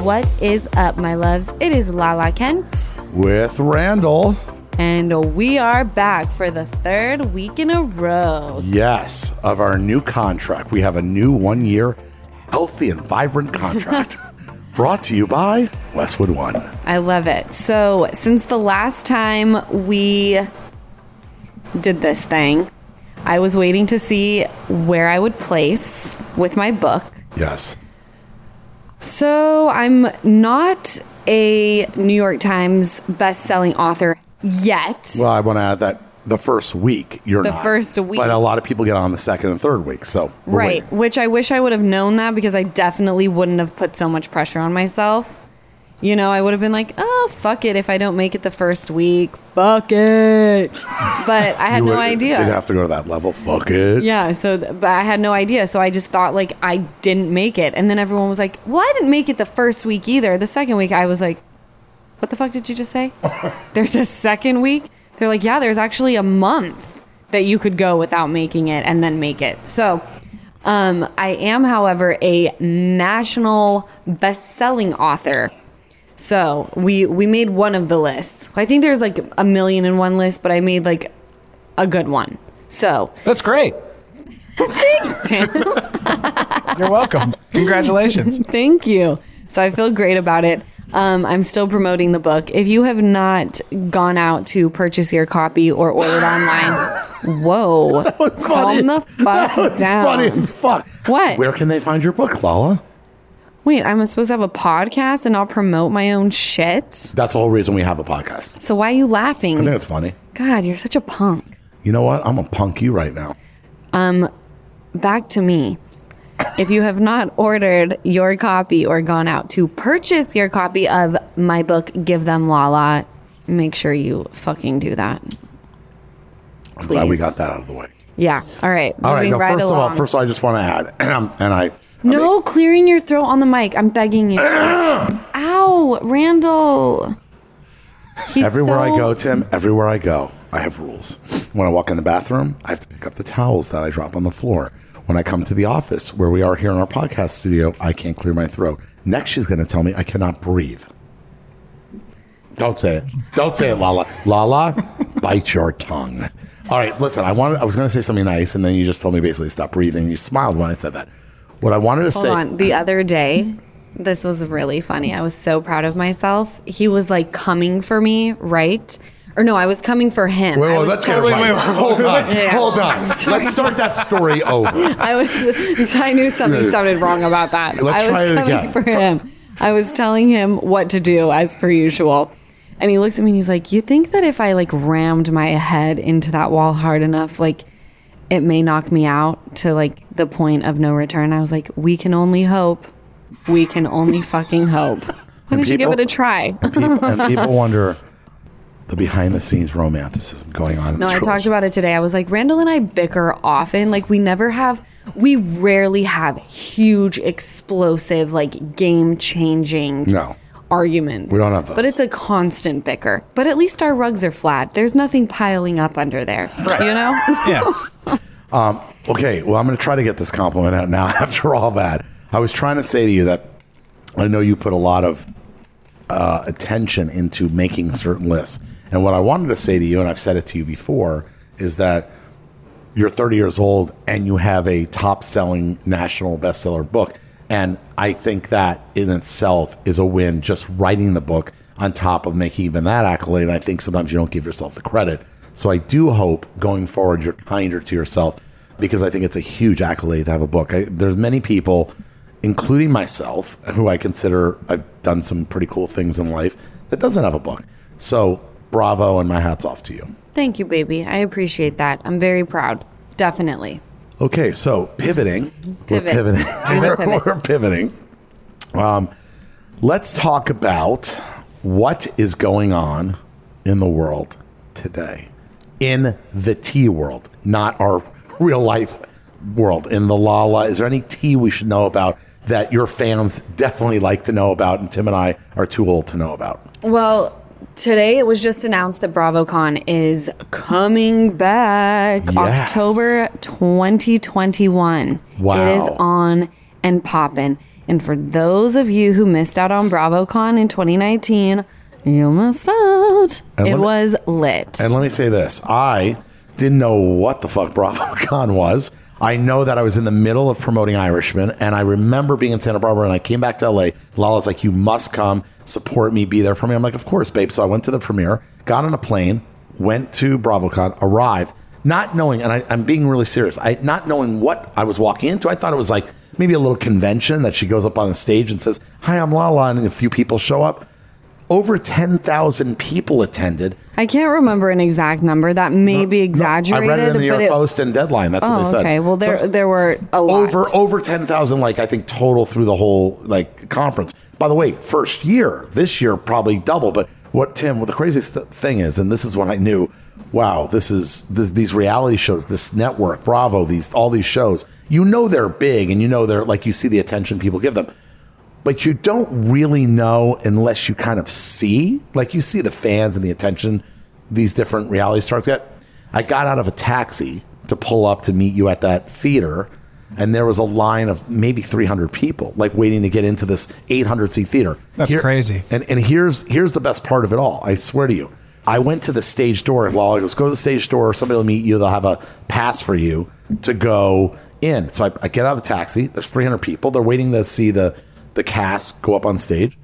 What is up, my loves? It is Lala Kent. With Randall. And we are back for the third week in a row. Yes, of our new contract. We have a new 1 year healthy and vibrant contract. Brought to you by Westwood One. I love it. So since the last time we did this thing, I was waiting to see where I would place with my book. Yes. So I'm not a New York Times best-selling author yet. Well, I want to add that the first week you're not. The first week. But a lot of people get on the second and third week. So right, which I wish I would have known that because I definitely wouldn't have put so much pressure on myself. You know, I would have been like, oh, fuck it. If I don't make it the first week, fuck it. But I had no idea. Didn't have to go to that level. Fuck it. Yeah, but I had no idea. So I just thought, like, I didn't make it. And then everyone was like, well, I didn't make it the first week either. The second week, I was like, what the fuck did you just say? There's a second week? They're like, yeah, there's actually a month that you could go without making it and then make it. So I am, however, a national best-selling author. So we made one of the lists. I think there's like 1,000,001 list, but I made like a good one. So that's great. Thanks, Tim. You're welcome. Congratulations. Thank you. So I feel great about it. I'm still promoting the book. If you have not gone out to purchase your copy or ordered online, whoa, that was funny. Calm the fuck down. That's funny as fuck. What? Where can they find your book, Lala? Wait, I'm supposed to have a podcast and I'll promote my own shit? That's the whole reason we have a podcast. So why are you laughing? I think it's funny. God, you're such a punk. You know what? I'm gonna punk you right now. Back to me. If you have not ordered your copy or gone out to purchase your copy of my book, Give Them Lala, make sure you fucking do that. I'm glad we got that out of the way. Yeah. All right. All right. No, right first along. of all, I just want to add, No, clearing your throat on the mic. I'm begging you. Ow, Randall. Everywhere I go, Tim, everywhere I go, I have rules. When I walk in the bathroom, I have to pick up the towels that I drop on the floor. When I come to the office, where we are here in our podcast studio, I can't clear my throat. Next, she's going to tell me I cannot breathe. Don't say it. Don't say it, Lala. Lala, bite your tongue. All right, listen, I was going to say something nice, and then you just told me basically stop breathing. You smiled when I said that. What I wanted to say... Hold on. The other day, this was really funny. I was so proud of myself. He was like coming for me, right? Or no, I was coming for him. Wait, let's get it right. Hold on. Let's start that story over. I knew something sounded wrong about that. Let's try it again. I was coming for him. I was telling him what to do as per usual. And he looks at me and he's like, you think that if I like rammed my head into that wall hard enough, like it may knock me out to like the point of no return? I was like, we can only hope. We can only fucking hope. Why don't you give it a try? and people wonder the behind-the-scenes romanticism going on. No, I talked about it today. I was like, Randall and I bicker often. Like, we rarely have huge, explosive, like, game-changing arguments. We don't have those. But it's a constant bicker. But at least our rugs are flat. There's nothing piling up under there. Right. You know? Yes. Okay, well, I'm going to try to get this compliment out now after all that. I was trying to say to you that I know you put a lot of attention into making certain lists. And what I wanted to say to you, and I've said it to you before, is that you're 30 years old and you have a top-selling national bestseller book. And I think that in itself is a win, just writing the book on top of making even that accolade. And I think sometimes you don't give yourself the credit. So I do hope going forward you're kinder to yourself, because I think it's a huge accolade to have a book. There's many people, including myself, who I consider I've done some pretty cool things in life, that doesn't have a book. So bravo, and my hat's off to you. Thank you, baby. I appreciate that. I'm very proud. Definitely. Okay, so pivoting. Pivot. We're pivoting. Let's talk about what is going on in the world today. In the tea world, not our real life world. In the Lala, is there any tea we should know about that your fans definitely like to know about and Tim and I are too old to know about? Well, today it was just announced that BravoCon is coming back. Yes. October 2021. Wow. It is on and popping. And for those of you who missed out on BravoCon in 2019, you missed out. It was lit. And let me say this. I didn't know what the fuck BravoCon was. I know that I was in the middle of promoting Irishman, and I remember being in Santa Barbara, and I came back to LA. Lala's like, you must come, support me, be there for me. I'm like, of course, babe. So I went to the premiere, got on a plane, went to BravoCon, arrived, not knowing, and I'm being really serious, not knowing what I was walking into. I thought it was like maybe a little convention that she goes up on the stage and says, hi, I'm Lala, and a few people show up. Over 10,000 people attended. I can't remember an exact number. That may be exaggerated. I read it in the New York Post and Deadline. That's what they said. Okay. Well, there were a lot. Over 10,000, like I think total through the whole like conference. By the way, first year. This year probably double. But what the craziest thing is, and this is when I knew, wow, these reality shows, this network, Bravo, all these shows. You know they're big, and you know they're like you see the attention people give them. But you don't really know unless you kind of see. Like you see the fans and the attention these different reality stars get. I got out of a taxi to pull up to meet you at that theater, and there was a line of maybe 300 people, like waiting to get into this 800-seat theater. That's crazy. And here's the best part of it all. I swear to you. I went to the stage door. Lala goes, go to the stage door. Somebody will meet you. They'll have a pass for you to go in. So I get out of the taxi. There's 300 people. They're waiting to see the cast go up on stage.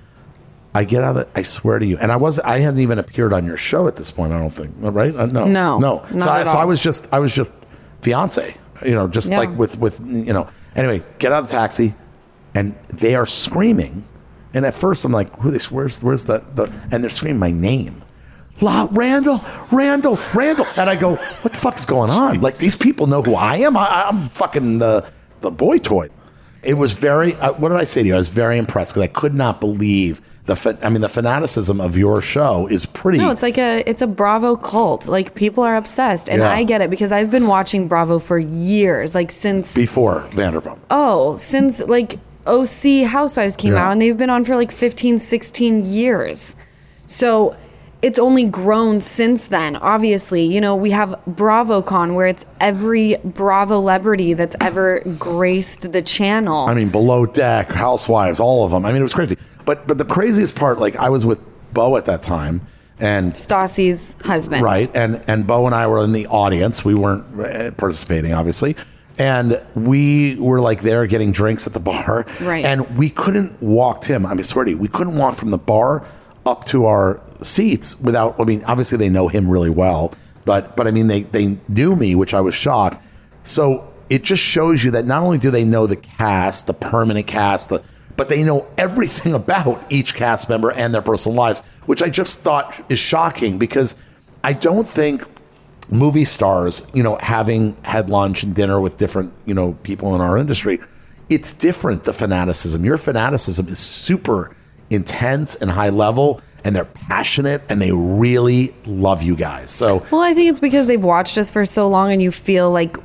I get out of it. I swear to you, and I hadn't even appeared on your show at this point. I don't think, right? No. So I was just fiance, like with Anyway, get out of the taxi, and they are screaming, and at first I'm like, where's the and they're screaming my name. Randall, and I go, what the fuck is going on? Like these people know who I am. I'm fucking the boy toy. It was very. What did I say to you? I was very impressed because I could not believe the fanaticism of your show is pretty. No, it's a Bravo cult. Like people are obsessed, and I get it because I've been watching Bravo for years, like since before Vanderpump. Oh, since like OC Housewives came out, and they've been on for like 15, 16 years. So it's only grown since then. Obviously, we have BravoCon where it's every Bravo celebrity that's ever graced the channel. I mean, Below Deck, Housewives, all of them. I mean, it was crazy. But the craziest part, like I was with Bo at that time, and Stassi's husband, right? And Bo and I were in the audience. We weren't participating, obviously. And we were like there getting drinks at the bar, right? And we couldn't walk, Tim. I mean, swear to you, we couldn't walk from the bar up to our seats without. I mean, obviously they know him really well, but I mean they knew me, which I was shocked. So it just shows you that not only do they know the cast, the permanent cast, but they know everything about each cast member and their personal lives, which I just thought is shocking because I don't think movie stars, having had lunch and dinner with different, people in our industry, it's different. The fanaticism, your fanaticism is super intense and high level, and they're passionate and they really love you guys. So, well, I think it's because they've watched us for so long, and you feel like,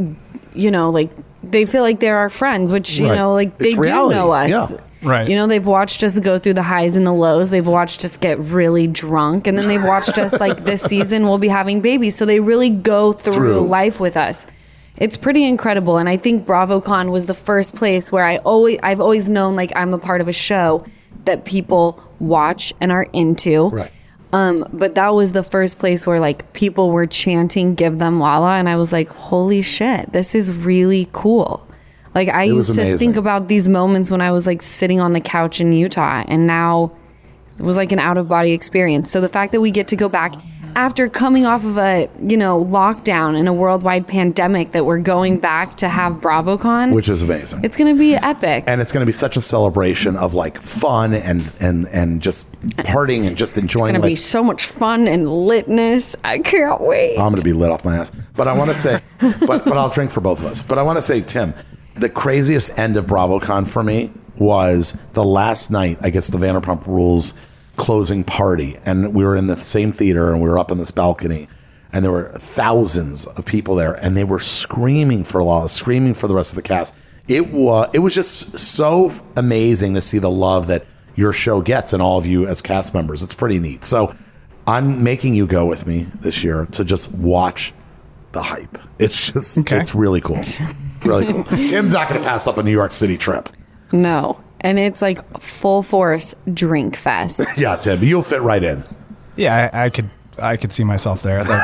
like they feel like they're our friends, which like they do know us. Yeah. Right. They've watched us go through the highs and the lows. They've watched us get really drunk, and then they've watched us like this season we'll be having babies. So they really go through life with us. It's pretty incredible, and I think BravoCon was the first place where I've always known like I'm a part of a show that people watch and are into. Right. But that was the first place where like people were chanting "Give them Lala," and I was like, "Holy shit, this is really cool!" Like I used to think about these moments when I was like sitting on the couch in Utah, and now it was like an out of body experience. So the fact that we get to go back after coming off of a lockdown and a worldwide pandemic, that we're going back to have BravoCon, which is amazing. It's going to be epic, and it's going to be such a celebration of like fun and just partying and just enjoying. It's going to be so much fun and litness. I can't wait. I'm going to be lit off my ass, but I want to say, but I'll drink for both of us. But I want to say, Tim, the craziest end of BravoCon for me was the last night. I guess the Vanderpump Rules closing party, and we were in the same theater, and we were up on this balcony, and there were thousands of people there, and they were screaming for Lala, screaming for the rest of the cast. It was just so amazing to see the love that your show gets and all of you as cast members. It's pretty neat. So I'm making you go with me this year to just watch the hype. It's just It's really cool. Really cool. Tim's not going to pass up a New York City trip. No. And it's like full force drink fest. Yeah, Tim, you'll fit right in. Yeah, I could see myself there. Tim's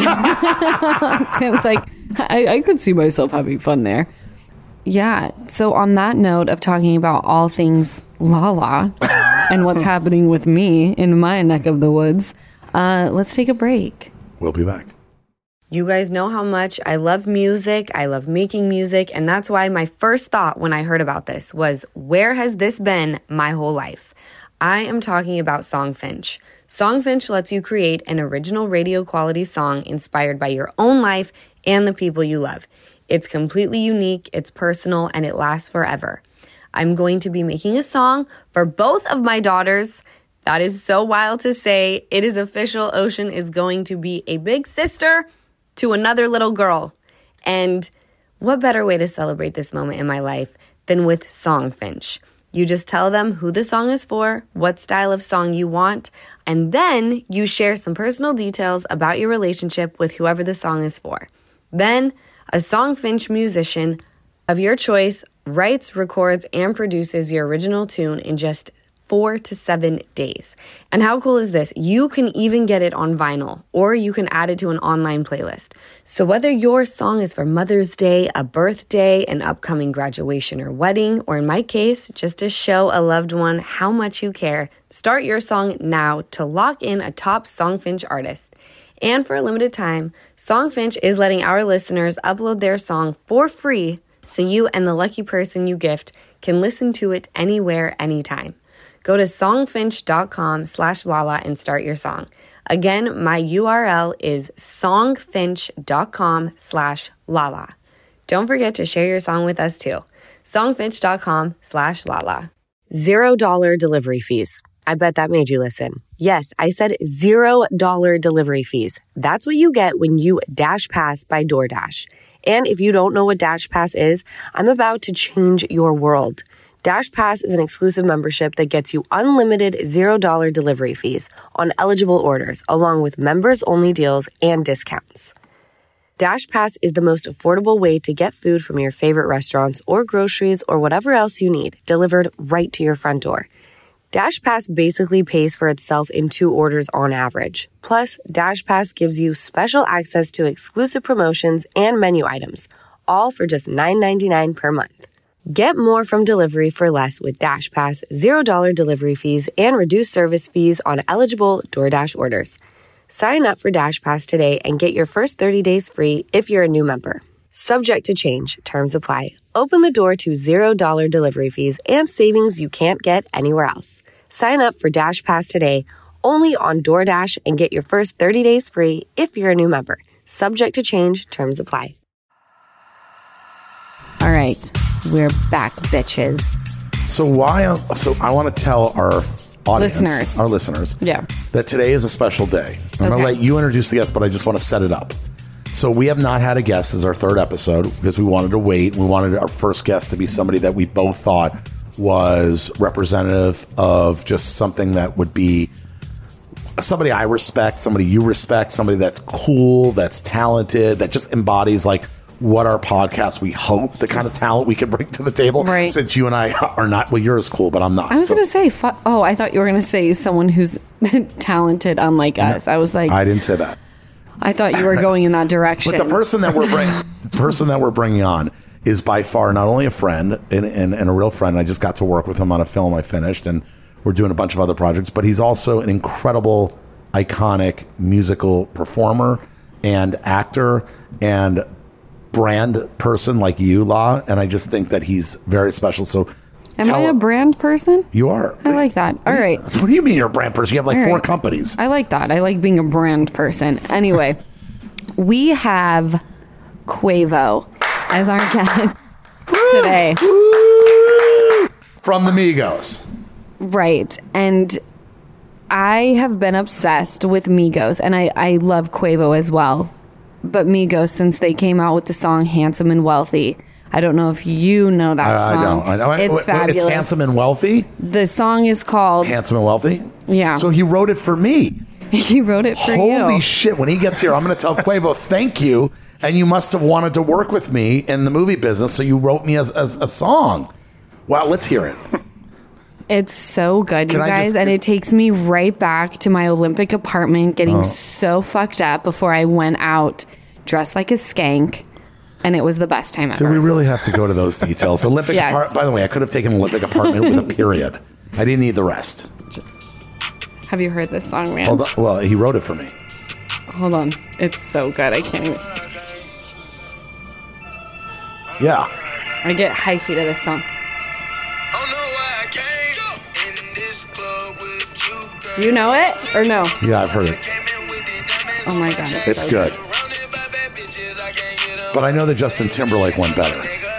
like, I could see myself having fun there. Yeah. So on that note of talking about all things Lala and what's happening with me in my neck of the woods, let's take a break. We'll be back. You guys know how much I love music. I love making music. And that's why my first thought when I heard about this was, where has this been my whole life? I am talking about Songfinch. Songfinch lets you create an original radio quality song inspired by your own life and the people you love. It's completely unique, it's personal, and it lasts forever. I'm going to be making a song for both of my daughters. That is so wild to say. It is official. Ocean is going to be a big sister to another little girl. And what better way to celebrate this moment in my life than with Songfinch? You just tell them who the song is for, what style of song you want, and then you share some personal details about your relationship with whoever the song is for. Then a Songfinch musician of your choice writes, records, and produces your original tune in just 4 to 7 days. And how cool is this? You can even get it on vinyl, or you can add it to an online playlist. So whether your song is for Mother's Day, a birthday, an upcoming graduation or wedding, or in my case, just to show a loved one how much you care, start your song now to lock in a top Songfinch artist. And for a limited time, Songfinch is letting our listeners upload their song for free so you and the lucky person you gift can listen to it anywhere, anytime. Go to songfinch.com/Lala and start your song. Again, my URL is songfinch.com/Lala. Don't forget to share your song with us too. Songfinch.com/Lala. $0 delivery fees. I bet that made you listen. Yes, I said $0 delivery fees. That's what you get when you Dash Pass by DoorDash. And if you don't know what Dash Pass is, I'm about to change your world. Dash Pass is an exclusive membership that gets you unlimited $0 delivery fees on eligible orders, along with members-only deals and discounts. Dash Pass is the most affordable way to get food from your favorite restaurants or groceries or whatever else you need, delivered right to your front door. Dash Pass basically pays for itself in 2 orders on average. Plus, Dash Pass gives you special access to exclusive promotions and menu items, all for just $9.99 per month. Get more from delivery for less with Dash Pass, $0 delivery fees, and reduced service fees on eligible DoorDash orders. Sign up for Dash Pass today and get your first 30 days free if you're a new member. Subject to change. Terms apply. Open the door to $0 delivery fees and savings you can't get anywhere else. Sign up for Dash Pass today, only on DoorDash, and get your first 30 days free if you're a new member. Subject to change. Terms apply. All right. We're back, bitches. So I want to tell our audience, our listeners, Yeah. that today is a special day. I'm going to let you introduce the guest, but I just want to set it up. So we have not had a guest as our 3rd episode because we wanted to wait. We wanted our first guest to be somebody that we both thought was representative of just something that would be somebody I respect, somebody you respect, somebody that's cool, that's talented, that just embodies like what our podcast, we hope, the kind of talent we can bring to the table. Right. Since you and I are not, well, you're as cool, but I'm not. I was going to say, I thought you were going to say someone who's talented, unlike us. I was like, I didn't say that. I thought you were going in that direction. But the person that we're bringing on is by far not only a friend and a real friend. I just got to work with him on a film I finished, and we're doing a bunch of other projects, but he's also an incredible, iconic musical performer and actor and brand person like you, La, and I just think that he's very special. So am I a brand person? You are. I like that. All right. What do you mean you're a brand person? You have like 4 companies. I like that. I like being a brand person. Anyway, we have Quavo as our guest today. Woo! From the Migos. Right. And I have been obsessed with Migos, and I love Quavo as well. But Migos, since they came out with the song Handsome and Wealthy, I don't know if you know that song. I know. It's fabulous. It's Handsome and Wealthy? The song is called Handsome and Wealthy? Yeah. So he wrote it for me. He wrote it for you. Holy shit. When he gets here, I'm going to tell Quavo, thank you. And you must have wanted to work with me in the movie business, so you wrote me as a song. Wow, let's hear it. It's so good, you Can I guys. just- And it takes me right back to my Olympic apartment getting so fucked up before I went out dressed like a skank. And it was the best time So ever. we really have to go to those details. Olympic Yes. by the way, I could have taken an Olympic apartment with a period. I didn't need the rest. Have you heard this song, man? Hold on. Well, he wrote it for me. Hold on. It's so good. I can't even. Yeah. I get hyphy to this song. You know it or no? Yeah, I've heard it. Oh my god, It's so good. But I know that Justin Timberlake went better.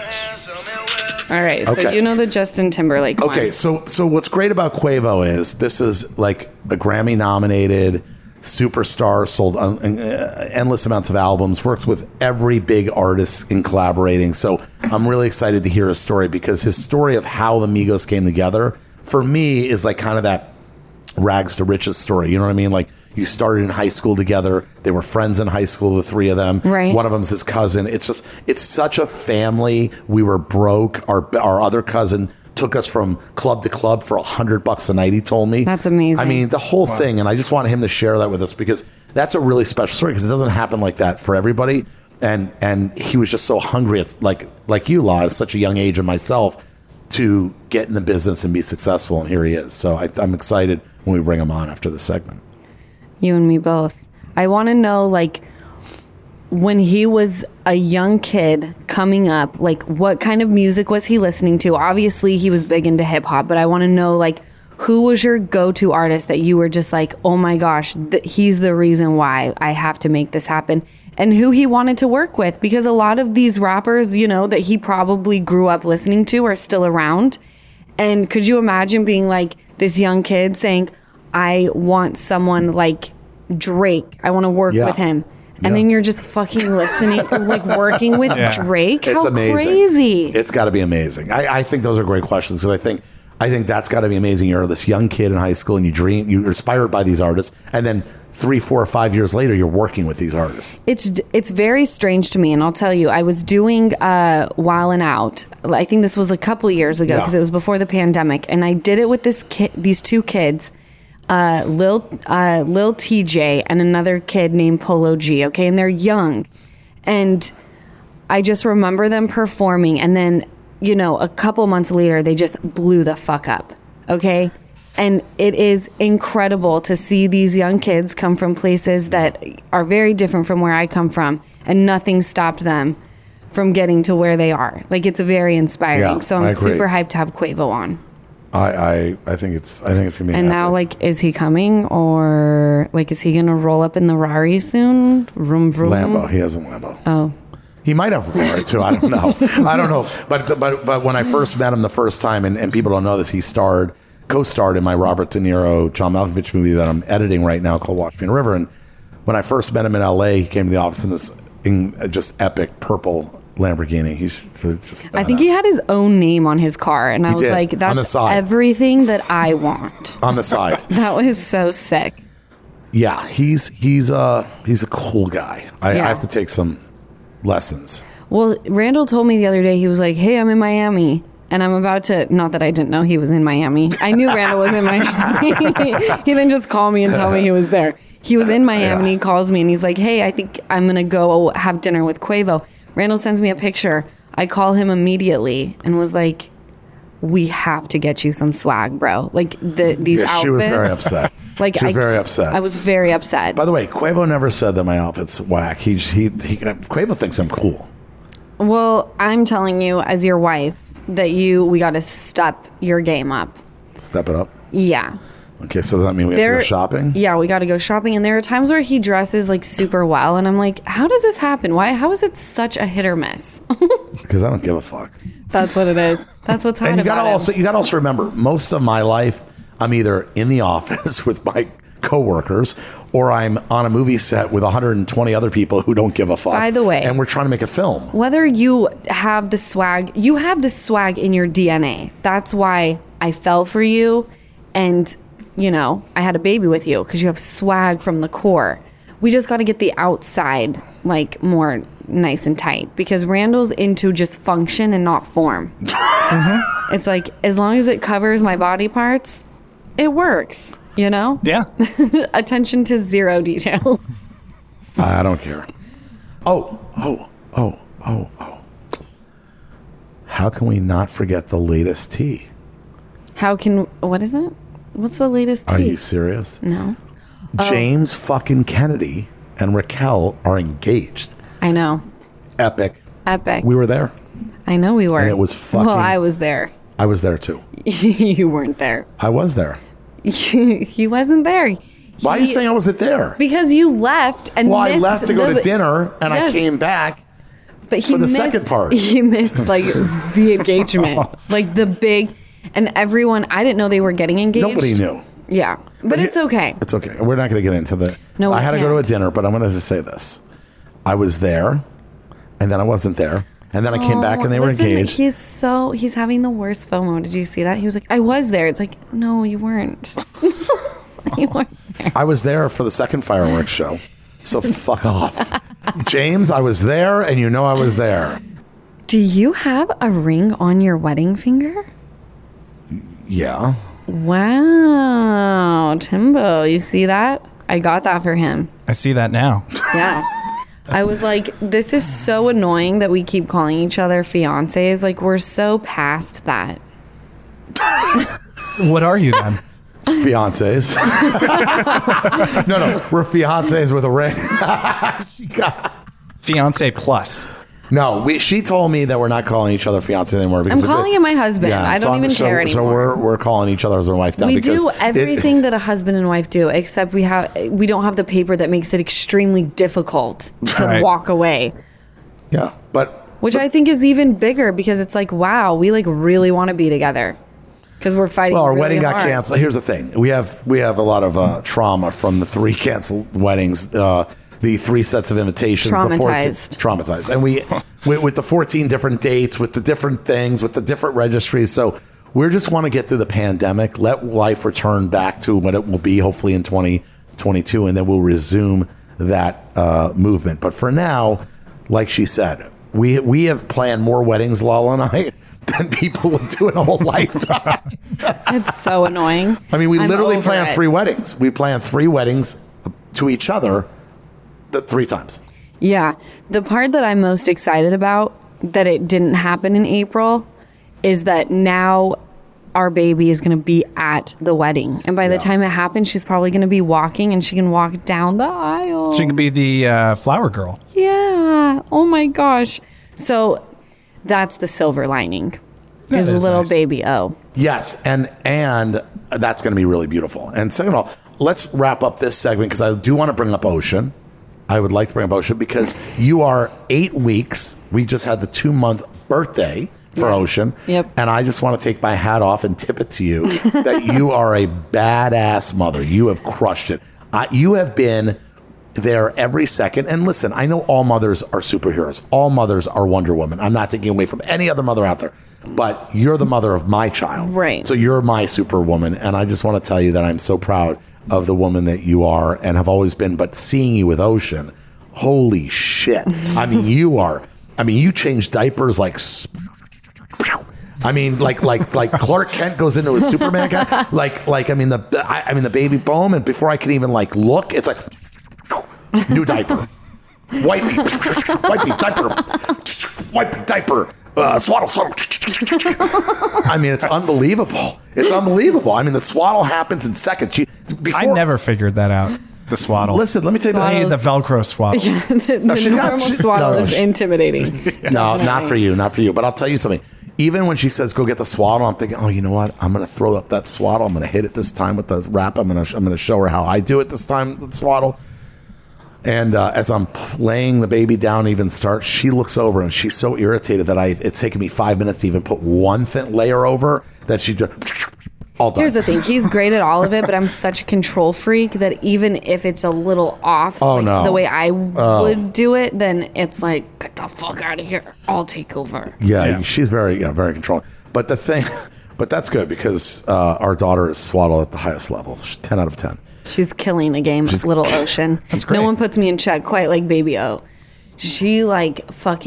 All right, so Okay. you know the Justin Timberlake one. Okay, so what's great about Quavo is this is like a Grammy nominated superstar, sold endless amounts of albums, works with every big artist in collaborating. So I'm really excited to hear his story because his story of how the Migos came together for me is like kind of that rags to riches story. You know what I mean? Like you started in high school together. They were friends in high school, the three of them. Right. One of them's his cousin. It's such a family. We were broke. Our other cousin took us from club to club for $100 a night. He told me. That's amazing. I mean, the whole thing. And I just wanted him to share that with us because that's a really special story because it doesn't happen like that for everybody. And he was just so hungry at like you, La, at such a young age and myself to get in the business and be successful. And here he is. So I'm excited when we bring him on after the segment. You and me both. I want to know, like, when he was a young kid coming up, like, what kind of music was he listening to? Obviously, he was big into hip hop, but I want to know, like, who was your go-to artist that you were just like, oh my gosh, he's the reason why I have to make this happen? And who he wanted to work with, because a lot of these rappers, you know, that he probably grew up listening to are still around. And could you imagine being like this young kid saying, I want someone like Drake. I want to work Yeah. with him. And Yeah. then you're just fucking listening, like working with Drake. It's How amazing. crazy. It's got to be amazing. I think those are great questions because I think that's got to be amazing. You're this young kid in high school and you're inspired by these artists, and then 3, 4, or 5 years later, you're working with these artists. It's very strange to me, and I'll tell you, I was doing Wildin' Out. I think this was a couple years ago because it was before the pandemic, and I did it with these two kids, Lil TJ and another kid named Polo G. Okay, and they're young, and I just remember them performing, and then a couple months later, they just blew the fuck up. Okay. And it is incredible to see these young kids come from places that are very different from where I come from, and nothing stopped them from getting to where they are. Like, it's very inspiring. Yeah, so I'm I agree. super hyped to have Quavo on. I think it's gonna be. And now, like, is he coming, or like, is he gonna roll up in the Rari soon? Vroom vroom. Lambo. He has a Lambo. Oh. He might have Ferrari too. I don't know. I don't know. But when I first met him the first time, and people don't know this, he co-starred in my Robert De Niro, John Malkovich movie that I'm editing right now called Watch Me in a River. And when I first met him in L.A., he came to the office in this just epic purple Lamborghini. He's just I think he badass. had his own name on his car, and I was did, like, on the that's side. everything that I want. on the side. That was so sick. Yeah, he's a cool guy. I Yeah. have to take some lessons. Well, Randall told me the other day, he was like, hey, I'm in Miami. And I'm about to, not that I didn't know he was in Miami. I knew Randall was in Miami. He didn't just call me and tell me he was there. He was in Miami and he calls me and he's like, hey, I think I'm going to go have dinner with Quavo. Randall sends me a picture. I call him immediately and was like, we have to get you some swag, bro. Like these outfits. She was very upset. Like, she was very upset. I was very upset. By the way, Quavo never said that my outfit's whack. Quavo thinks I'm cool. Well, I'm telling you, as your wife, that we got to step your game up. Step it up. Yeah. Okay, so does that mean we have to go shopping? Yeah, we got to go shopping. And there are times where he dresses like super well. And I'm like, how does this happen? How is it such a hit or miss? Because I don't give a fuck. That's what it is. That's what's hot And you about gotta him. you gotta also remember, most of my life, I'm either in the office with my coworkers or I'm on a movie set with 120 other people who don't give a fuck. By the way, and we're trying to make a film. Whether you have the swag, you have the swag in your DNA. That's why I fell for you. And, I had a baby with you because you have swag from the core. We just got to get the outside like more nice and tight because Randall's into just function and not form. It's like, as long as it covers my body parts, it works, you know? Yeah. Attention to zero detail. I don't care. Oh. How can we not forget the latest tea? What is it? What's the latest tea? Are you serious? No. James fucking Kennedy and Raquel are engaged. I know. Epic. We were there. I know we were. And it was fucking... Well, I was there. I was there too. You weren't there. I was there. He wasn't there. Why are you saying I wasn't there? Because you left and Well, missed I left to go to dinner, and Yes. I came back but for the second part. He missed like the engagement, like the big, and everyone. I didn't know they were getting engaged. Nobody knew. Yeah, but it's okay. It's okay. We're not going to get into the... No, we I had to go to a can't. dinner, but I'm going to just say this. I was there, and then I wasn't there. And then I came back, and they were Listen, engaged. He's having the worst FOMO. Did you see that? He was like, I was there. It's like, no, you weren't. You weren't there. I was there for the second fireworks show. So fuck off. James, I was there, and you know I was there. Do you have a ring on your wedding finger? Yeah. Wow, Timbo, you see that? I got that for him. I see that now. Yeah. I was like, this is so annoying that we keep calling each other fiancés. Like, we're so past that. What are you then? Fiancés. No, we're fiancés with a ring. Fiance plus. No, she told me that we're not calling each other fiancés anymore. Because I'm calling him my husband. I don't even care anymore. So we're calling each other as our wife now. We because do everything that a husband and wife do, except we don't have the paper that makes it extremely difficult to Right. walk away. Yeah, but Which I think is even bigger because it's like, wow, we like really want to be together because we're fighting. well, our really wedding got hard. canceled. Here's the thing: we have a lot of trauma from the 3 canceled weddings. The 3 sets of invitations. Traumatized. And we with the 14 different dates, with the different things, with the different registries. So we just want to get through the pandemic, let life return back to what it will be, hopefully in 2022, and then we'll resume that movement. But for now, like she said, we have planned more weddings, Lala and I, than people would do in a whole lifetime. It's so annoying. I mean, we I'm literally over planned it. 3 weddings. We planned 3 weddings to each other 3 times. Yeah. The part that I'm most excited about that it didn't happen in April is that now our baby is going to be at the wedding. And by the time it happens, she's probably going to be walking and she can walk down the aisle. She could be the flower girl. Yeah. Oh my gosh. So that's the silver lining. That Is is little nice. baby O. Yes, and that's going to be really beautiful. And second of all, let's wrap up this segment because I do want to bring up Ocean. I would like to bring up Ocean because you are 8 weeks. We just had the 2-month birthday for Ocean. Yep. And I just want to take my hat off and tip it to you that you are a badass mother. You have crushed it. You have been there every second. And listen, I know all mothers are superheroes. All mothers are Wonder Woman. I'm not taking away from any other mother out there. But you're the mother of my child. Right. So you're my superwoman. And I just want to tell you that I'm so proud of the woman that you are and have always been. But seeing you with Ocean, holy shit. I mean, you change diapers like... I mean, like Clark Kent goes into a Superman guy. The baby boom, and before I can even look, it's like new diaper, wipey, diaper, swaddle. I mean, it's unbelievable. It's unbelievable. I mean, the swaddle happens in seconds. I never figured that out. The swaddle. Listen, let me tell you. I need the Velcro swaddle. the she got- normal she- swaddle no, is she- intimidating. No, not for you. But I'll tell you something. Even when she says go get the swaddle, I'm thinking, oh, you know what? I'm going to throw up that swaddle. I'm going to hit it this time with the wrap. I'm going to show her how I do it this time with the swaddle. And as I'm laying the baby down, even start, she looks over and she's so irritated that it's taken me 5 minutes to even put one thin layer over that she just all done. Here's the thing. He's great at all of it, but I'm such a control freak that even if it's a little off the way I would do it, then it's like, get the fuck out of here. I'll take over. Yeah, she's very controlling. But but that's good because our daughter is swaddled at the highest level. She's 10 out of 10. She's killing the game, little Ocean. That's great. No one puts me in check quite like Baby O. She fucking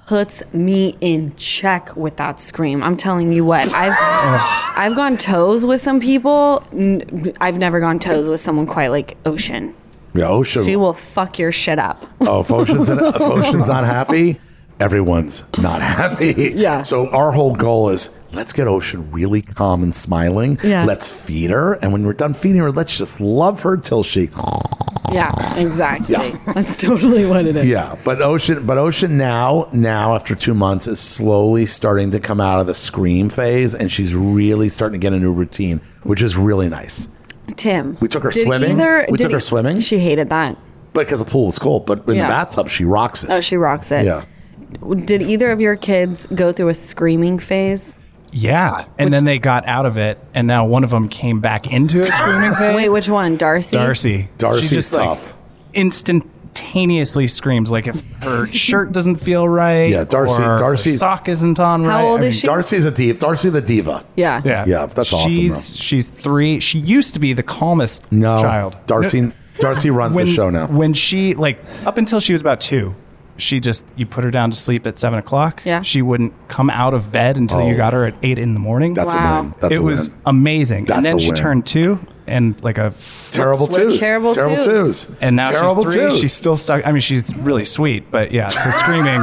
puts me in check with that scream. I'm telling you what, I've gone toes with some people. I've never gone toes with someone quite like Ocean. Yeah, Ocean. She will fuck your shit up. Oh, if Ocean's not happy, everyone's not happy. Yeah. So our whole goal is let's get Ocean really calm and smiling. Yeah. Let's feed her. And when we're done feeding her, let's just love her till she... Yeah, exactly. Yeah. That's totally what it is. Yeah, but Ocean now after 2 months is slowly starting to come out of the scream phase, and she's really starting to get a new routine, which is really nice. Tim. We took her swimming. We took her swimming. She hated that. Because the pool was cold, but in the bathtub, she rocks it. Oh, she rocks it. Yeah. Did either of your kids go through a screaming phase? Yeah. And then they got out of it, and now one of them came back into a screaming phase. Wait, which one? Darcy? Darcy's She just tough. like instantaneously screams, like if her shirt doesn't feel right. Yeah, Darcy- or Darcy's- sock isn't on right. How old is she? Darcy's a diva. Darcy the diva. Yeah. Yeah. Yeah, that's awesome, She's 3. She used to be the calmest No, child. Darcy runs the show now. When she, like, up until she was about 2, you put her down to sleep at 7 o'clock. Yeah. She wouldn't come out of bed until you got her at 8 in the morning. That's Wow. a win. That's it a was win. amazing. That's and then a she win. turned 2 and like a flip Terrible switch. twos. Terrible twos. And now Terrible she's 3. twos. She's still stuck. I mean, she's really sweet, but yeah, the screaming.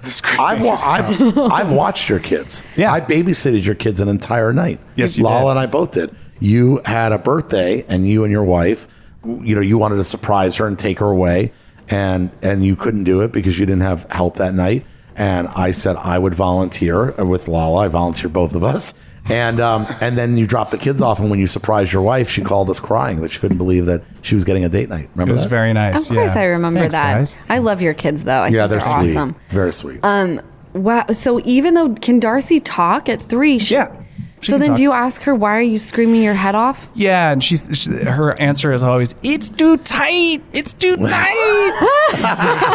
I've watched your kids. Yeah. I babysitted your kids an entire night. Yes, you Lala did. and I both did. You had a birthday, and you and your wife, you wanted to surprise her and take her away, and you couldn't do it because you didn't have help that night. And I said I would volunteer with Lala. I volunteered both of us. And then you dropped the kids off, and when you surprised your wife, she called us crying that she couldn't believe that she was getting a date night. Remember It was that? very nice. Of course yeah. I remember Thanks, that. guys. I love your kids, though. I think they're sweet. awesome. Very sweet. Wow. So even though, can Darcy talk at 3? Yeah. She So can then talk. do you ask her, why are you screaming your head off? Yeah, and her answer is always, "It's too tight. It's too tight."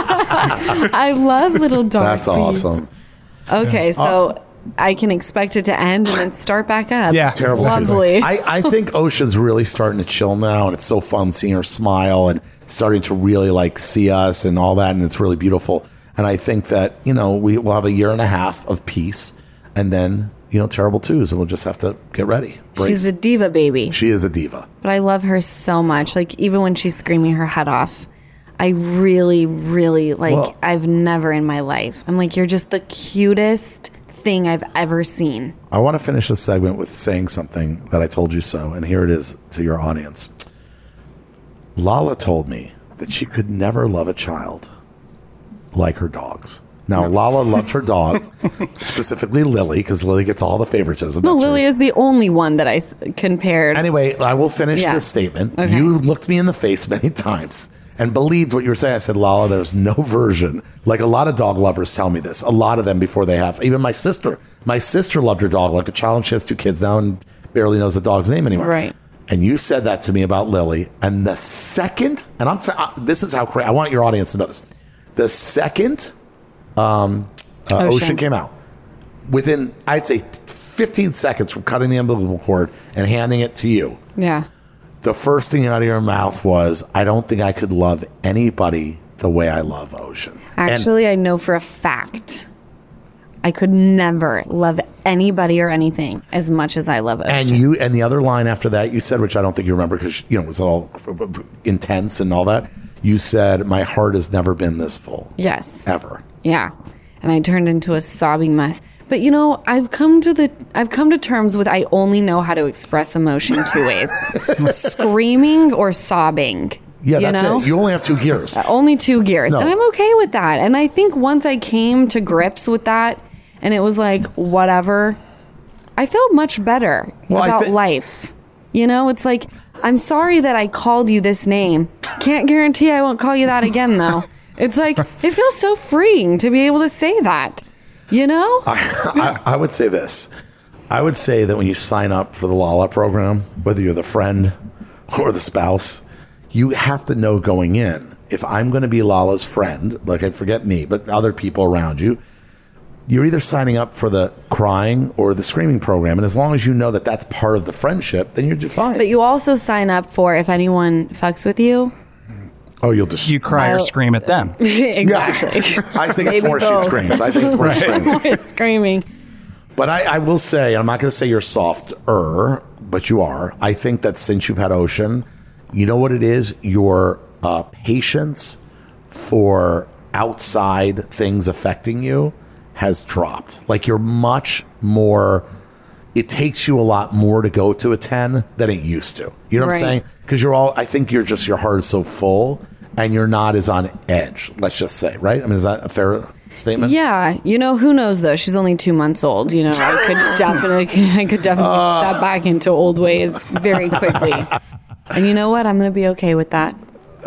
I love little Darcy. That's awesome. Okay, so I can expect it to end and then start back up. Yeah. Terrible. Lovely. I think Ocean's really starting to chill now, and it's so fun seeing her smile and starting to really like see us and all that, and it's really beautiful. And I think that we will have a year and a half of peace, and then terrible twos, and we'll just have to get ready. She's a diva baby. She is a diva. But I love her so much. Like, even when she's screaming her head off, I really, really, I've never in my life. I'm like, you're just the cutest thing I've ever seen. I want to finish this segment with saying something that I told you so, and here it is to your audience. Lala told me that she could never love a child like her dogs. Now, Lala loves her dog, specifically Lily, because Lily gets all the favoritism. No, That's Lily her. is the only one that I compared. Anyway, I will finish Yeah. this statement. Okay. You looked me in the face many times and believed what you were saying. I said, Lala, there's no version. Like, a lot of dog lovers tell me this. A lot of them before they have. Even my sister. My sister loved her dog like a child, and she has 2 kids now and barely knows the dog's name anymore. Right. And you said that to me about Lily. And the second, and I'm saying, this is how crazy, I want your audience to know this. The second Ocean came out, within, I'd say, 15 seconds from cutting the umbilical cord and handing it to you, Yeah. the first thing out of your mouth was, I don't think I could love anybody the way I love Ocean. Actually, I know for a fact I could never love anybody or anything as much as I love Ocean. And the other line after that you said, which I don't think you remember because it was all intense and all that. You said, my heart has never been this full. Yes. Ever. Yeah. And I turned into a sobbing mess. But I've come to terms with I only know how to express emotion 2 ways. Screaming or sobbing. Yeah, that's it. You only have 2 gears. Only 2 gears. No. And I'm okay with that. And I think once I came to grips with that and it was like, whatever, I felt much better about life. It's like, I'm sorry that I called you this name. Can't guarantee I won't call you that again, though. It's like, it feels so freeing to be able to say that, I would say this. I would say that when you sign up for the Lala program, whether you're the friend or the spouse, you have to know going in, if I'm going to be Lala's friend, like I forget me, but other people around you, you're either signing up for the crying or the screaming program. And as long as you know that that's part of the friendship, then you're fine. But you also sign up for if anyone fucks with you, Oh, you'll just... You cry or scream at them. Exactly. I think it's Maybe more she both. screams. I think it's more screaming. More screaming. But I will say, I'm not going to say you're softer, but you are. I think that since you've had Ocean, you know what it is? Your patience for outside things affecting you has dropped. Like you're much more... It takes you a lot more to go to a 10 than it used to. You know what I'm saying? Because I think your heart is so full and you're not as on edge, let's just say, right? I mean, is that a fair statement? Yeah. Who knows though? She's only 2 months old. I could definitely step back into old ways very quickly. And you know what? I'm going to be okay with that.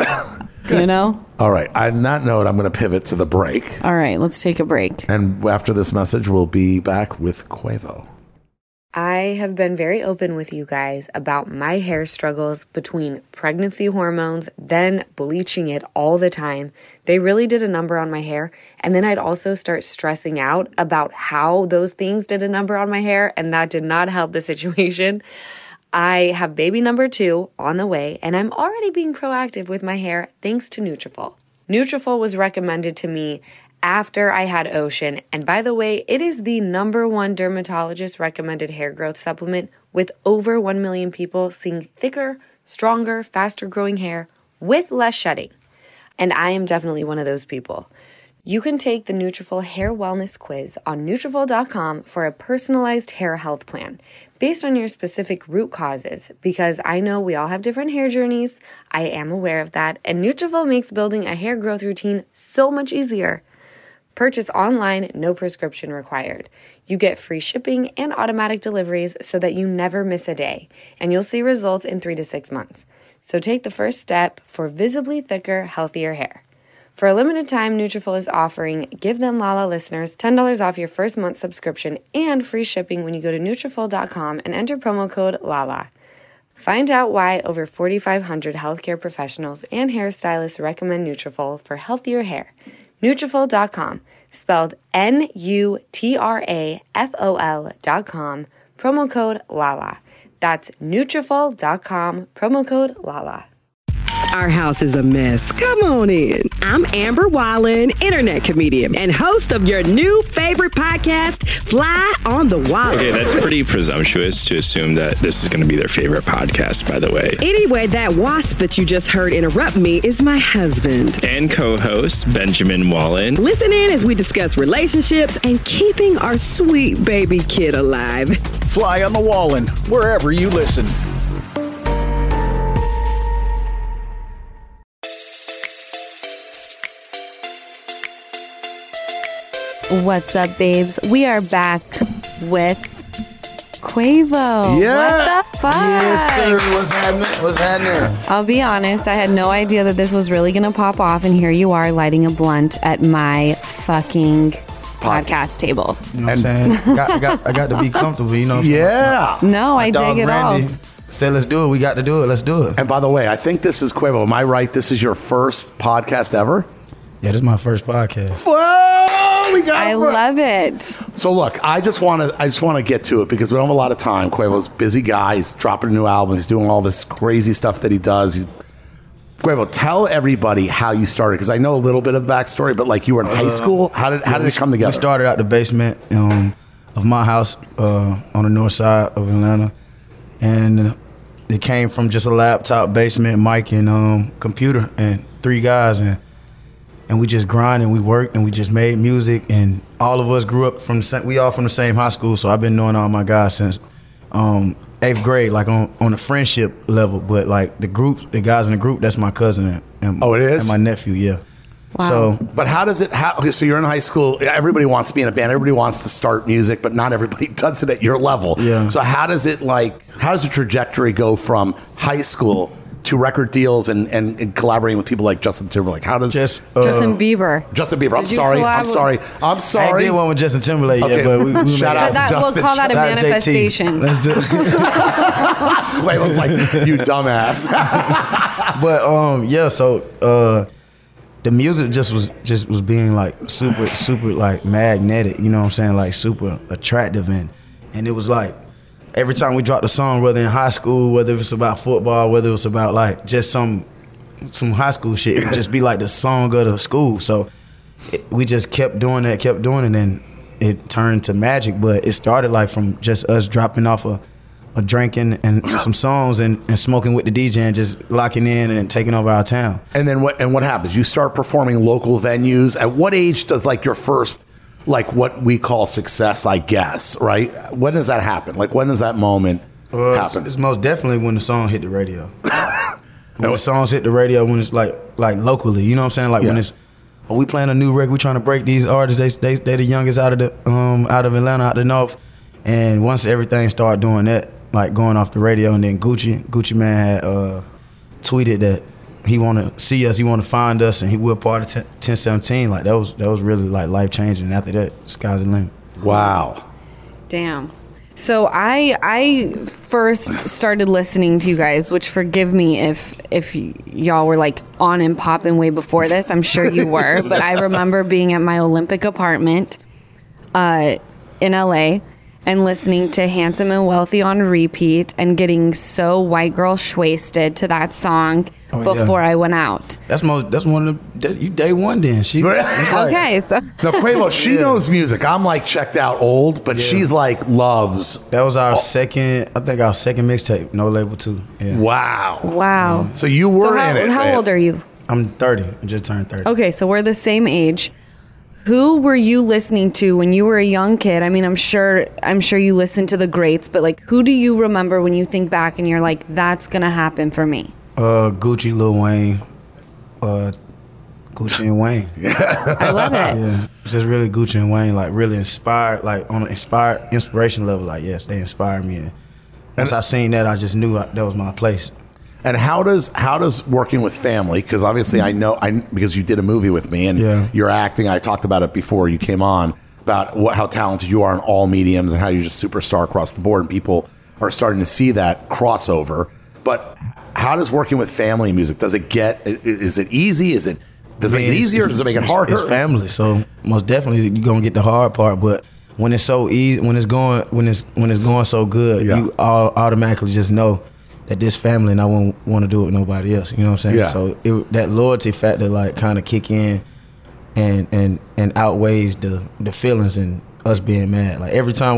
All right. On that note, I'm going to pivot to the break. All right. Let's take a break. And after this message, we'll be back with Quavo. I have been very open with you guys about my hair struggles between pregnancy hormones, then bleaching it all the time. They really did a number on my hair. And then I'd also start stressing out about how those things did a number on my hair, and that did not help the situation. I have baby number 2 on the way, and I'm already being proactive with my hair thanks to Nutrafol. Nutrafol was recommended to me after I had Ocean, and by the way, it is the #1 dermatologist recommended hair growth supplement, with over 1 million people seeing thicker, stronger, faster growing hair with less shedding. And I am definitely one of those people. You can take the Nutrafol Hair Wellness Quiz on Nutrafol.com for a personalized hair health plan based on your specific root causes, because I know we all have different hair journeys. I am aware of that, and Nutrafol makes building a hair growth routine so much easier. Purchase online, no prescription required. You get free shipping and automatic deliveries so that you never miss a day, and you'll see results in 3 to 6 months. So take the first step for visibly thicker, healthier hair. For a limited time, Nutrafol is offering Give Them Lala listeners $10 off your first month subscription and free shipping when you go to Nutrafol.com and enter promo code LALA. Find out why over 4,500 healthcare professionals and hairstylists recommend Nutrafol for healthier hair. Nutrafol.com, spelled Nutrafol.com, promo code LALA. That's Nutrafol.com, promo code LALA. Our house is a mess. Come on in. I'm Amber Wallen, internet comedian and host of your new favorite podcast, Fly on the Wallen. Okay, that's pretty presumptuous to assume that this is going to be their favorite podcast, by the way. Anyway, that wasp that you just heard interrupt me is my husband. And co-host, Benjamin Wallen. Listen in as we discuss relationships and keeping our sweet baby kid alive. Fly on the Wallen, wherever you listen. What's up, babes? We are back with Quavo. Yeah. What the fuck? Yes, sir. What's happening? I'll be honest, I had no idea that this was really going to pop off, and here you are lighting a blunt at my fucking podcast table. You know what I'm saying? I got to be comfortable, you know? Yeah. No, I Dog dig it all. Randy said, let's do it. We got to do it. Let's do it. And by the way, I think this is Quavo. Am I right? This is your first podcast ever? Yeah, this is my first podcast. Whoa, we got I love it. So look, I just want to get to it because we don't have a lot of time. Quavo's a busy guy. He's dropping a new album. He's doing all this crazy stuff that he does. Quavo, tell everybody how you started, because I know a little bit of the backstory, but like you were in high school. How did it come together? We started out the basement of my house on the north side of Atlanta, and it came from just a laptop, basement, mic, and computer, and 3 guys, and we just grind and we worked and we just made music, and all of us grew up we all from the same high school, so I've been knowing all my guys since 8th grade, like on a friendship level, but like the guys in the group, that's my cousin and it is? and my nephew, yeah. Wow. So, But okay, so you're in high school. Everybody wants to be in a band. Everybody wants to start music, but not everybody does it at your level. Yeah. So how does the trajectory go from high school to record deals and collaborating with people like Justin Timberlake? How does just Justin Bieber. Justin Bieber? I'm Did you sorry. collab- I'm sorry. I did one with Justin Timberlake, Okay. yeah, but we Shout made out it. But to we'll Justin. call that a Shout out to JT. manifestation. Let's do it. Wait, was like, you dumbass. But yeah, so the music just was being like super like magnetic, you know what I'm saying, like super attractive, and it was like every time we dropped a song, whether in high school, whether it was about football, whether it was about like just some some high school shit. It would just be like the song of the school. So we just kept doing that, and it turned to magic. But it started like from just us dropping off a drinking and some songs and smoking with the DJ and just locking in and taking over our town. And then what happens? You start performing local venues. At what age does like your first, like what we call success, I guess, right? When does that happen? Like when does that moment happen? It's most definitely when the song hit the radio. When the songs hit the radio, when it's like locally, you know what I'm saying? Like when it's, we playing a new record, we trying to break these artists. They the youngest out of Atlanta, out the north. And once everything started doing that, like going off the radio, and then Gucci Mane had tweeted that he want to see us, he want to find us, and he will part of 1017. Like that was really like life changing. And after that, sky's the limit. Wow. Damn. So I first started listening to you guys, which forgive me if y'all were like on and popping way before this. I'm sure you were, but I remember being at my Olympic apartment in LA and listening to Handsome and Wealthy on repeat and getting so white girl shwasted to that song before I went out. That's one of the, you day one then. She okay, so no, Quavo, she knows music. I'm like checked out old, but she's like loves. That was our second mixtape, No Label 2. Yeah. Wow. So you were in it. How old are you? I'm 30. I just turned 30. Okay, so we're the same age. Who were you listening to when you were a young kid? I mean, I'm sure you listened to the greats, but like, who do you remember when you think back and you're like, that's gonna happen for me? Gucci, Lil Wayne, Gucci and Wayne. I love it. Yeah, just really Gucci and Wayne, like really inspired, like on an inspiration level. Like yes, they inspired me. And once I seen that, I just knew that was my place. And how does working with family? Because obviously I know because you did a movie with me and you're acting. I talked about it before you came on about how talented you are in all mediums and how you're just superstar across the board. And people are starting to see that crossover. But how does working with family music? Does it get? Is it easy? Does it make it easier? Does it make it harder? It's family, so most definitely you're gonna get the hard part. But when it's so easy, when it's going so good, you automatically just know that this family, and I won't want to do it with nobody else. You know what I'm saying? Yeah. So that loyalty factor like kind of kick in and outweighs the feelings and us being mad. Like anytime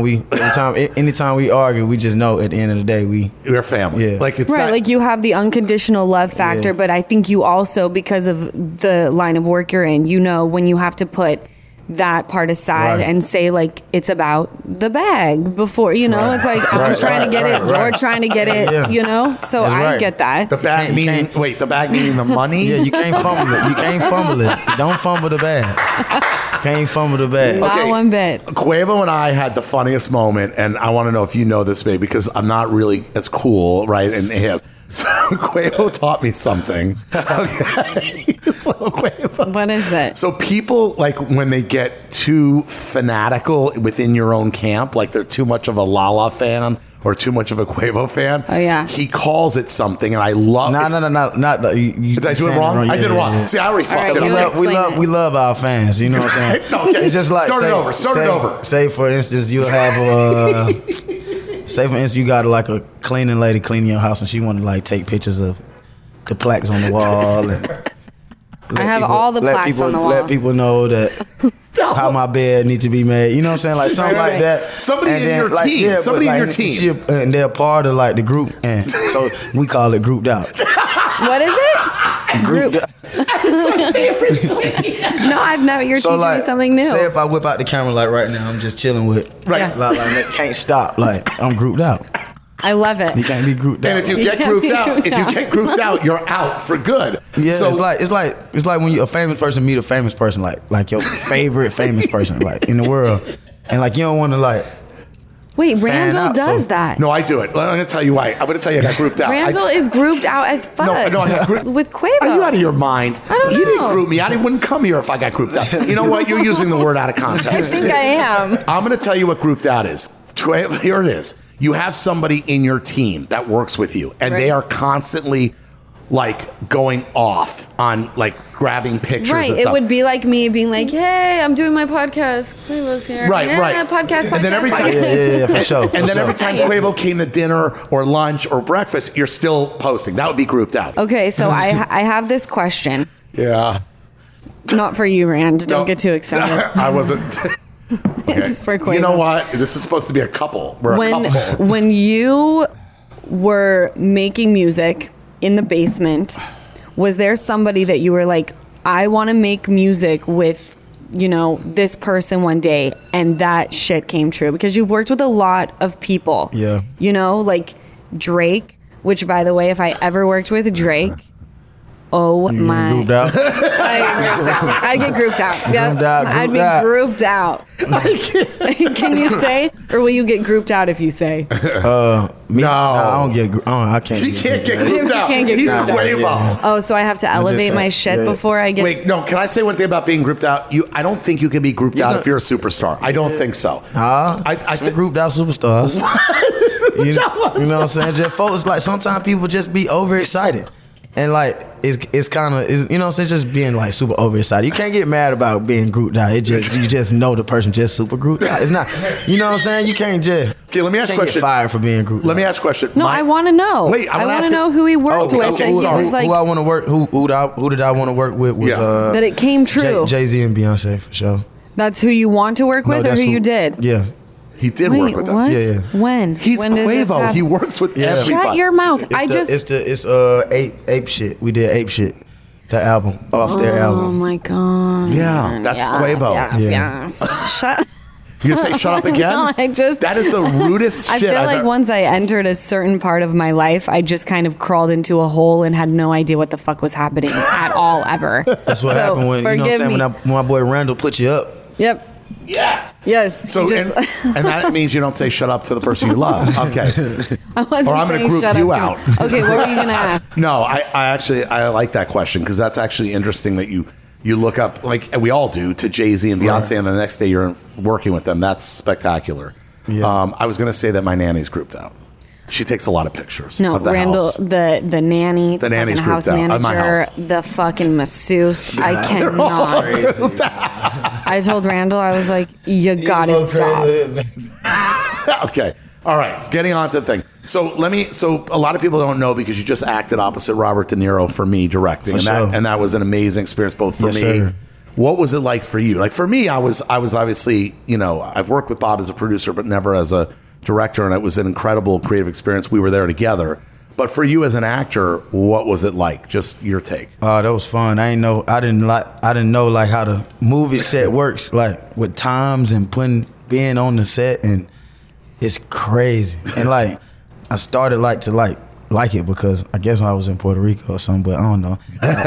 we argue, we just know at the end of the day we're family. Yeah. Like it's right. not, like you have the unconditional love factor, but I think you also, because of the line of work you're in, you know when you have to put that part aside and say like it's about the bag before, you know, it's like I'm trying to get it, you're trying to get it, you know. So I get that. The bag meaning the money. Yeah, you can't fumble it. You can't fumble it. Don't fumble the bag. Can't fumble the bag. Not one bit. Quavo and I had the funniest moment, and I want to know if you know this, babe, because I'm not really as cool, right? And him. So Quavo taught me something. Okay. So Quavo. What is it? So people, like, when they get too fanatical within your own camp, like they're too much of a Lala fan or too much of a Quavo fan. Oh, yeah. He calls it something, and I love it. No, not the. Did I do it wrong? I did it wrong. Yeah. See, I already fucked it up. We love our fans. You know what I'm saying? Okay. It's just like Start it over. Say for instance, you have say for instance, you got like a cleaning lady cleaning your house, and she want to like take pictures of the plaques on the wall. And I have all the plaques on the wall. Let people know that how my bed needs to be made. You know what I'm saying? Like something like that. Somebody in your team. Yeah, somebody in your team. And they're part of like the group, and so we call it grouped out. What is it? Group. No, I've never. You're teaching me something new. Say if I whip out the camera like right now, I'm just chilling with like can't stop. Like I'm grouped out. I love it. You can't be grouped out. And if you get grouped out, you're out for good. Yeah, so it's like when you a famous person meet a famous person, like your favorite famous person, like in the world, and like you don't want to like. Wait, Randall does that. No, I do it. I'm going to tell you why. I'm going to tell you I got grouped out. Randall is grouped out as fuck. No, I got grouped. With Quavo. Are you out of your mind? I don't know. You didn't group me. I wouldn't come here if I got grouped out. You know what? You're using the word out of context. I think I am. I'm going to tell you what grouped out is. Here it is. You have somebody in your team that works with you, and they are constantly like going off on like grabbing pictures Right. and It stuff. would be like me being like, hey, I'm doing my podcast. Quavo's here. Right, yeah, right. Podcast. And then every time- Yeah, for sure. and then every time Quavo came to dinner or lunch or breakfast, you're still posting. That would be grouped out. Okay, so I have this question. Yeah. Not for you, Rand. Don't get too excited. I wasn't. It's for Quavo. You know what? This is supposed to be a couple. We're a couple. When you were making music in the basement, was there somebody that you were like, I want to make music with, you know, this person one day, and that shit came true? Because you've worked with a lot of people. Yeah. You know, like Drake, which, by the way, if I ever worked with Drake, oh You my. grouped out. I get grouped out. Yeah, Grouped out, I'd be grouped out. grouped out. Can you say, or will you get grouped out if you say? Me, No. I don't get. I can't. He can't get grouped out. can't get He's grouped out. Quavo. Oh, so I have to elevate saying, my shit yeah. before I get. Wait, no. Can I say one thing about being grouped out? I don't think you can be grouped out if you're a superstar. I don't think so. I grouped out superstars. you know what I'm saying? Just folks, like sometimes people just be overexcited. And like it's kind of, you know what I'm saying, just being like super overexcited. You can't get mad about being grouped out. It just, you just know the person just super grouped out. It's not, you know what I'm saying. You can't just. Okay, let me ask a can't question. Get fired for being grouped. Let me out. ask a question. No, I want to know. Wait, I want to know who he worked with. okay, And he sorry. was like who I want to work. Who did I want to work with was that it came true. Jay-Z and Beyonce for sure. That's who you want to work No, with, or that's who you did. Yeah. He did Wait, work with them. what? Yeah. When? He's when did this Quavo. happen? He works with everybody. Shut your mouth. It's Ape Shit. We did Ape Shit. The album off their Oh album. my god. Yeah, that's Quavo. Yes. Shut. You gonna say shut up again? No, That is the rudest I shit. feel I've like ever- once I entered a certain part of my life, I just kind of crawled into a hole and had no idea what the fuck was happening at all ever. That's what happened when, you know what I'm saying, when my boy Randall put you up. Yep. Yes. Yes. So you and, just- and that means you don't say shut up to the person you love. Okay. I wasn't Or I'm gonna saying group shut you up to out. me. Okay, what were you gonna ask? No, I actually like that question because that's actually interesting that you look up, like we all do, to Jay-Z and Beyonce, and the next day you're working with them. That's spectacular. Yeah. I was going to say that my nanny's grouped out. She takes a lot of pictures. No, of the Randall, house. the nanny, the nanny's fucking house grouped out. At my manager, house. the fucking masseuse. I cannot. I told Randall, I was like, you gotta stop. Okay. All right. Getting on to the thing. So a lot of people don't know because you just acted opposite Robert De Niro for me directing. For and sure. that was an amazing experience both for Yes, me. sir. What was it like for you? Like for me, I was obviously, you know, I've worked with Bob as a producer, but never as a director. And it was an incredible creative experience. We were there together. But for you as an actor, what was it like? Just your take. Oh, that was fun. I didn't know like how the movie set works, like with times and being on the set, and it's crazy. And like I started to like it because I guess I was in Puerto Rico or something, but I don't know.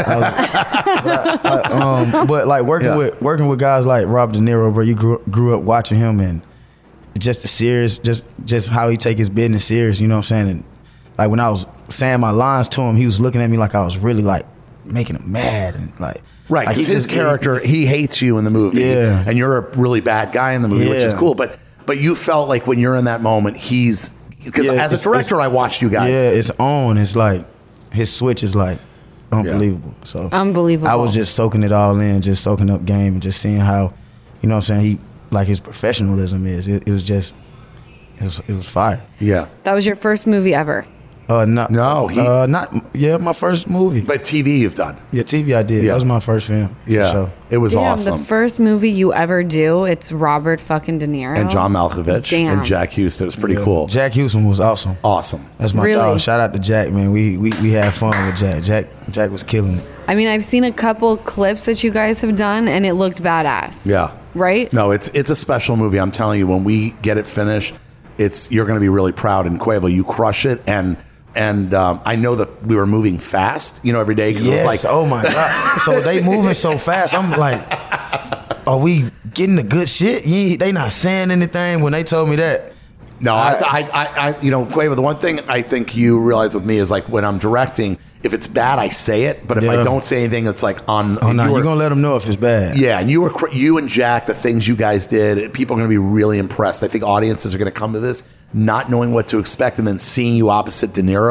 But like working with guys like Rob De Niro, bro, you grew up watching him and just the serious, just how he take his business serious. You know what I'm saying? And like when I was saying my lines to him, he was looking at me like I was really like making him mad and like. Right, like because his character, he hates you in the movie. Yeah. And you're a really bad guy in the movie, which is Yeah. cool. But you felt like when you're in that moment, because as a director, I watched you guys. Yeah, it's on. It's like his switch is like unbelievable. So Unbelievable. I was just soaking it all in, just soaking up game and just seeing how, you know what I'm saying, he like his professionalism is. It was fire. Yeah. That was your first movie ever. My first movie. But TV you've done. Yeah, TV I did. Yeah. That was my first film. Yeah. For sure. It was Damn, awesome. the first movie you ever do, it's Robert fucking De Niro. And John Malkovich Damn. and Jack Houston. It was pretty Yeah. cool. Jack Houston was awesome. Awesome. That's my Really? dog. Shout out to Jack, man. We had fun with Jack. Jack was killing it. I mean, I've seen a couple clips that you guys have done, and it looked badass. Yeah. Right? No, it's a special movie. I'm telling you, when we get it finished, you're going to be really proud. And Quavo, you crush it. And I know that we were moving fast, every day. 'Cause Yes. it was like, Oh my God. So they moving so fast. I'm like, are we getting the good shit? They not saying anything when they told me that. no, Quavo, the one thing I think you realize with me is like when I'm directing, if it's bad, I say it. But if I Yeah. don't say anything, it's like on. Oh no, you were- you're gonna let them know if it's bad. Yeah, and you and Jack, the things you guys did, people are going to be really impressed. I think audiences are going to come to this not knowing what to expect, and then seeing you opposite De Niro.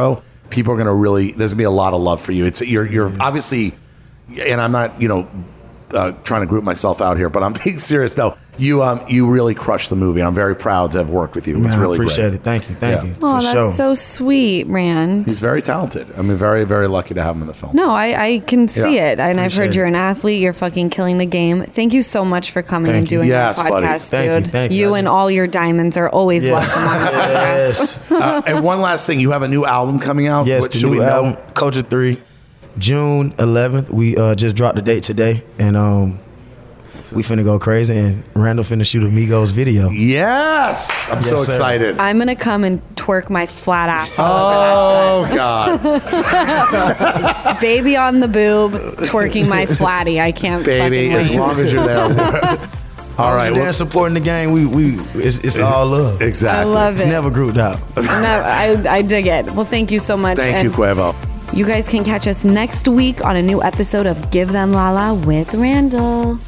people are going to really, there's going to be a lot of love for you. You're obviously, and I'm not, trying to group myself out here, but I'm being serious though. You really crushed the movie. I'm very proud to have worked with you. It was really appreciate great. it. Thank you. Oh, that's so sweet, Rand. He's very talented. I mean, very, very lucky to have him in the film. No, I can see it. And I've heard Appreciate you're an athlete. You're fucking killing the game. Thank you so much for coming and doing Yes, this buddy. podcast, dude. Thank you. You and all your diamonds are always welcome on the podcast. Yes. And one last thing, you have a new album coming out? Yes, What the should we new know? album, Culture 3, June 11th. We just dropped the date today, and we finna go crazy, and Randall finna shoot a Migos video. Yes! I'm so sir. excited. I'm going to come and twerk my flat ass all Oh, God. over that. Baby on the boob, twerking my flatty. I can't Baby, fucking as wait. long as you're there. All right. They're supporting the game. It's all love. Exactly. I love It's it. never grouped out. No, I dig it. Well, thank you so much. Thank you, Quavo. You guys can catch us next week on a new episode of Give Them Lala with Randall.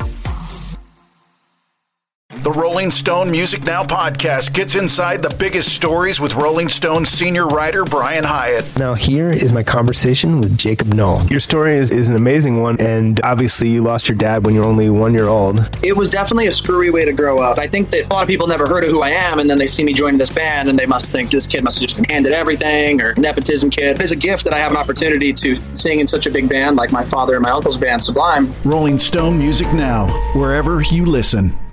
The Rolling Stone Music Now podcast gets inside the biggest stories with Rolling Stone senior writer Brian Hyatt. Now here is my conversation with Jacob Knoll. Your story is an amazing one, and obviously you lost your dad when you're only 1 year old. It was definitely a screwy way to grow up. I think that a lot of people never heard of who I am, and then they see me joining this band, and they must think this kid must have just been handed everything, or nepotism kid. It's a gift that I have an opportunity to sing in such a big band like my father and my uncle's band, Sublime. Rolling Stone Music Now, wherever you listen.